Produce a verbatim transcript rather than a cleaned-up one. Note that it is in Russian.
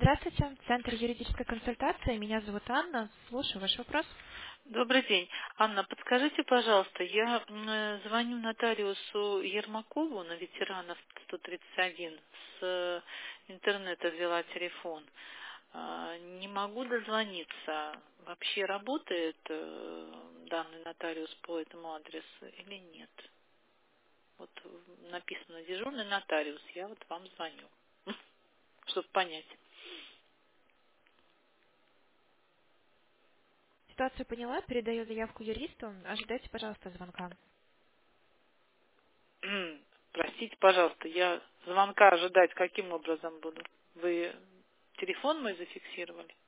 Здравствуйте, Центр юридической консультации. Меня зовут Анна. Слушаю ваш вопрос. Добрый день. Анна, подскажите, пожалуйста, я м, э, звоню нотариусу Ермакову на ветеранов сто тридцать один, с э, интернета взяла телефон. А, Не могу дозвониться. Вообще работает э, данный нотариус по этому адресу или нет? Вот э, написано дежурный нотариус, я вот вам звоню, чтобы понять. Ситуацию поняла, передаю заявку юристу. Ожидайте, пожалуйста, звонка. Простите, пожалуйста, я звонка ожидать каким образом буду? Вы телефон мой зафиксировали?